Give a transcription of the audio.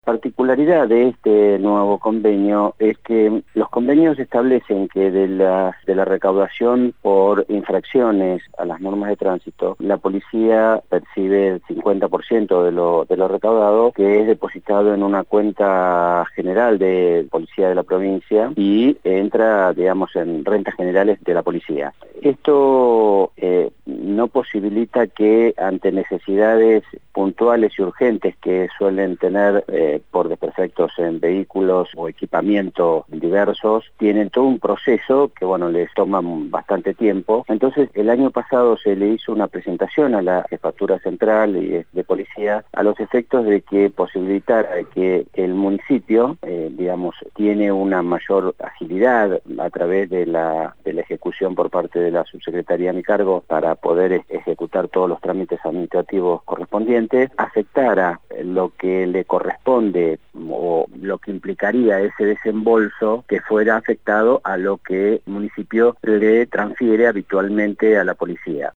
particularidad de este nuevo convenio es que los convenios establecen que de la recaudación por infracciones a las normas de tránsito, la policía percibe el 50% de lo recaudado, que es depositado en una cuenta general de policía de la provincia y entra, digamos, en rentas generales de la policía. Esto no posibilita que ante necesidades puntuales y urgentes que suelen tener por desperfectos en vehículos o equipamiento diversos, tienen todo un proceso que, bueno, les toma bastante tiempo. Entonces, el año pasado se le hizo una presentación a la Jefatura Central y de Policía a los efectos de que posibilitara que el municipio, digamos, tiene una mayor agilidad a través de la ejecución por parte de la subsecretaría a mi cargo para poder ejecutar todos los trámites administrativos correspondientes, afectara lo que le corresponde o lo que implicaría ese desembolso que fuera afectado a lo que el municipio le transfiere habitualmente a la policía.